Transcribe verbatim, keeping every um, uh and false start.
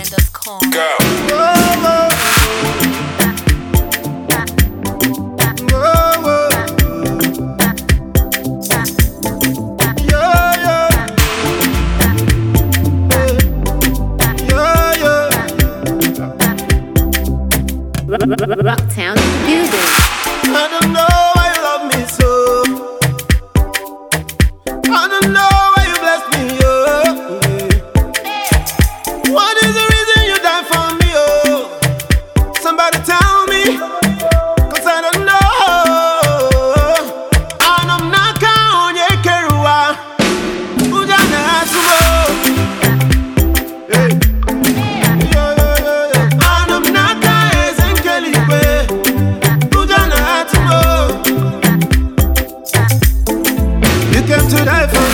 dot com. Go. Rocktown Building. I don't know why you love me so. I don't know why you bless me, oh. What is the reason you die for me, oh? Somebody tell me, cause I don't know. And I'm not on your keruwa. Ujana asumo. Hey. Yo, yo, yo, yo. And I'm not ezenkelipe. Ujana asumo. You came to die for